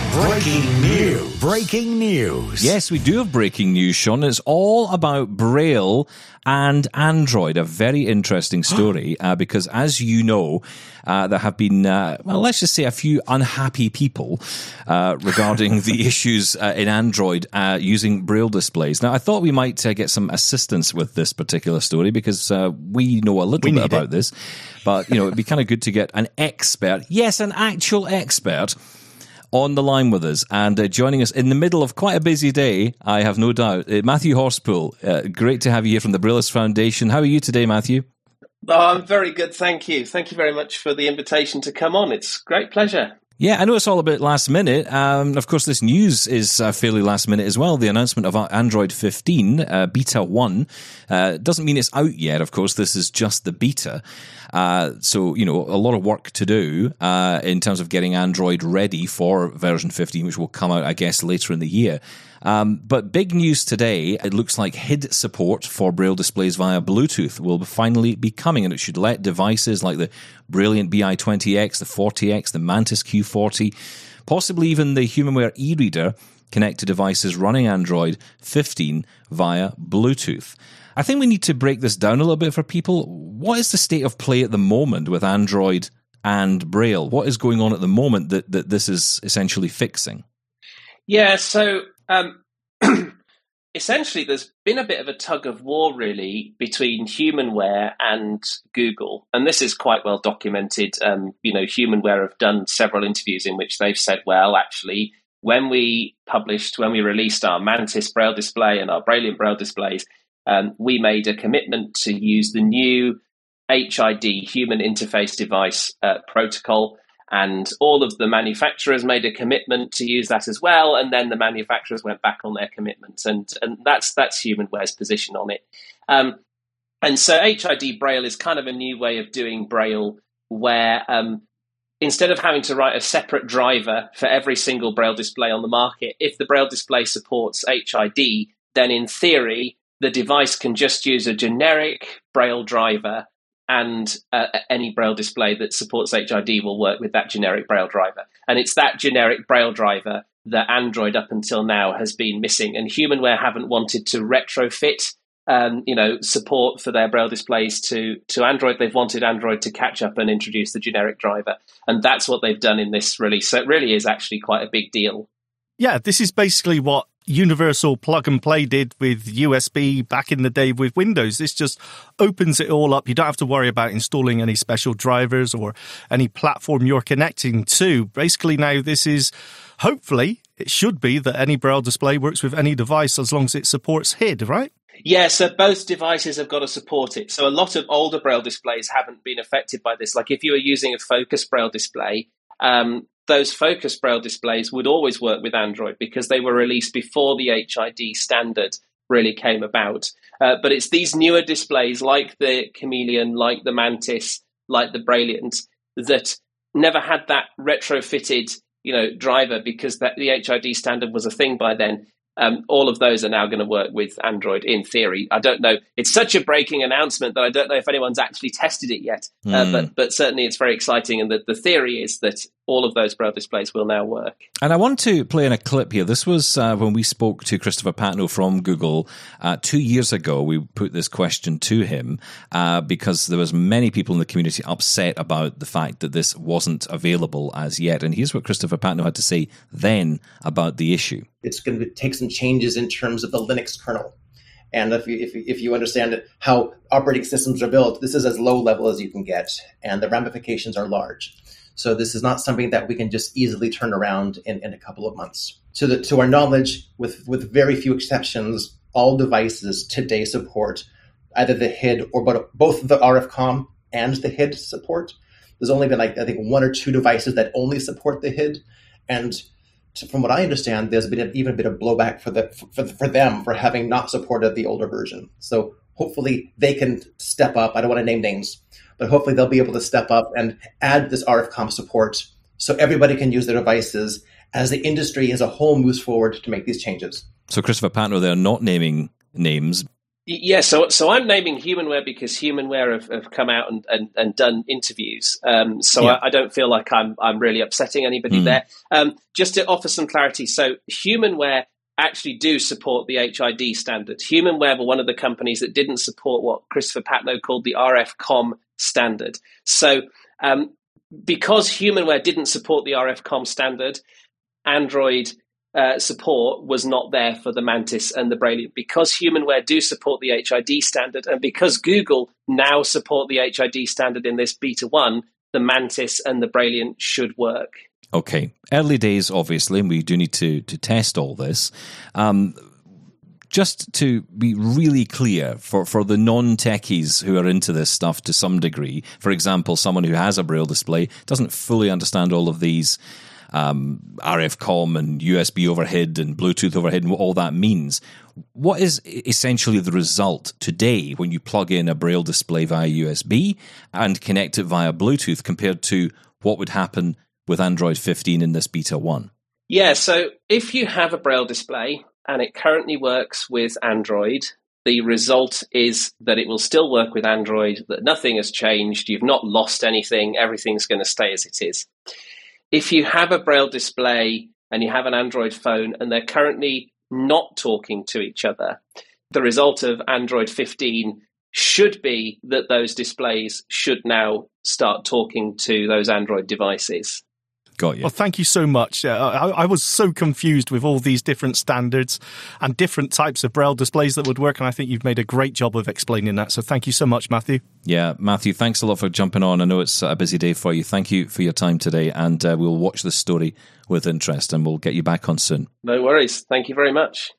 Breaking news. Breaking news. Yes, we do have breaking news, Sean. It's all about Braille and Android. A very interesting story because, as you know, there have been, let's just say a few unhappy people regarding the issues in Android using Braille displays. Now, I thought we might get some assistance with this particular story because we know a little bit about this. But, it'd be kind of good to get an expert, yes, an actual expert, on the line with us and joining us in the middle of quite a busy day, I have no doubt. Matthew Horspool, great to have you here from the Braillist Foundation. How are you today, Matthew? Oh, I'm very good, thank you. Thank you very much for the invitation to come on. It's a great pleasure. Yeah, I know it's all a bit last minute. Of course, this news is fairly last minute as well. The announcement of Android 15, Beta 1, doesn't mean it's out yet, of course. This is just the beta. So, a lot of work to do in terms of getting Android ready for version 15, which will come out, I guess, later in the year. But big news today, it looks like HID support for Braille displays via Bluetooth will finally be coming, and it should let devices like the Brilliant BI20X, the 40X, the Mantis Q40, possibly even the HumanWare e-reader connect to devices running Android 15 via Bluetooth. I think we need to break this down a little bit for people. What is the state of play at the moment with Android and Braille? What is going on at the moment that this is essentially fixing? Yeah, so essentially there's been a bit of a tug of war, really, between HumanWare and Google. And this is quite well documented. HumanWare have done several interviews in which they've said, well, actually, when we released our Mantis Braille display and our Brilliant Braille displays, we made a commitment to use the new HID, Human Interface Device protocol, and all of the manufacturers made a commitment to use that as well, and then the manufacturers went back on their commitments, and that's HumanWare's position on it. And so HID Braille is kind of a new way of doing Braille, where instead of having to write a separate driver for every single Braille display on the market, if the Braille display supports HID, then in theory, the device can just use a generic Braille driver, and any Braille display that supports HID will work with that generic Braille driver. And it's that generic Braille driver that Android up until now has been missing. And HumanWare haven't wanted to retrofit support for their Braille displays to Android. They've wanted Android to catch up and introduce the generic driver. And that's what they've done in this release. So it really is actually quite a big deal. Yeah, this is basically what Universal Plug and Play did with USB back in the day with Windows. This just opens it all up. You don't have to worry about installing any special drivers or any platform you're connecting to. Basically now this is, hopefully, it should be that any Braille display works with any device as long as it supports HID, right? Yeah, so both devices have got to support it. So a lot of older Braille displays haven't been affected by this. Like if you were using a Focus Braille display, those Focus Braille displays would always work with Android because they were released before the HID standard really came about. But it's these newer displays like the Chameleon, like the Mantis, like the Brilliant, that never had that retrofitted, driver because the HID standard was a thing by then. All of those are now going to work with Android in theory. I don't know. It's such a breaking announcement that I don't know if anyone's actually tested it yet. But certainly it's very exciting. And the theory is that all of those Braille displays will now work. And I want to play in a clip here. This was when we spoke to Christopher Patno from Google 2 years ago. We put this question to him because there was many people in the community upset about the fact that this wasn't available as yet. And here's what Christopher Patno had to say then about the issue. It's going to take some changes in terms of the Linux kernel. And if you understand how operating systems are built, this is as low level as you can get, and the ramifications are large. So this is not something that we can just easily turn around in a couple of months. To our knowledge, with very few exceptions, all devices today support either the HID or both the RFCOMM and the HID support. There's only been, I think, 1 or 2 devices that only support the HID. And from what I understand, there's been even a bit of blowback for them for having not supported the older version. So hopefully they can step up. I don't want to name names, but hopefully they'll be able to step up and add this RFCOMM support so everybody can use their devices as the industry as a whole moves forward to make these changes. So Christopher Patno, they're not naming names. Yeah, so I'm naming Humanware because Humanware have come out and done interviews. I don't feel like I'm really upsetting anybody there. Just to offer some clarity, so Humanware actually do support the HID standard. Humanware were one of the companies that didn't support what Christopher Patnoe called the RFCOM standard. So because Humanware didn't support the RFCOM standard, Android support was not there for the Mantis and the Brailliant. Because Humanware do support the HID standard, and because Google now support the HID standard in this beta 1, the Mantis and the Brailliant should work. Okay. Early days, obviously, and we do need to test all this. Just to be really clear, for the non-techies who are into this stuff to some degree, for example, someone who has a Braille display, doesn't fully understand all of these RFCOM and USB overhead and Bluetooth overhead and what all that means. What is essentially the result today when you plug in a Braille display via USB and connect it via Bluetooth compared to what would happen with Android 15 in this beta 1? Yeah, so if you have a Braille display and it currently works with Android, the result is that it will still work with Android, that nothing has changed, you've not lost anything, everything's going to stay as it is. If you have a Braille display and you have an Android phone and they're currently not talking to each other, the result of Android 15 should be that those displays should now start talking to those Android devices. Got you. Well, thank you so much. I was so confused with all these different standards and different types of Braille displays that would work, and I think you've made a great job of explaining that. So thank you so much, Matthew. Yeah, Matthew, thanks a lot for jumping on. I know it's a busy day for you. Thank you for your time today, and we'll watch this story with interest, and we'll get you back on soon. No worries. Thank you very much.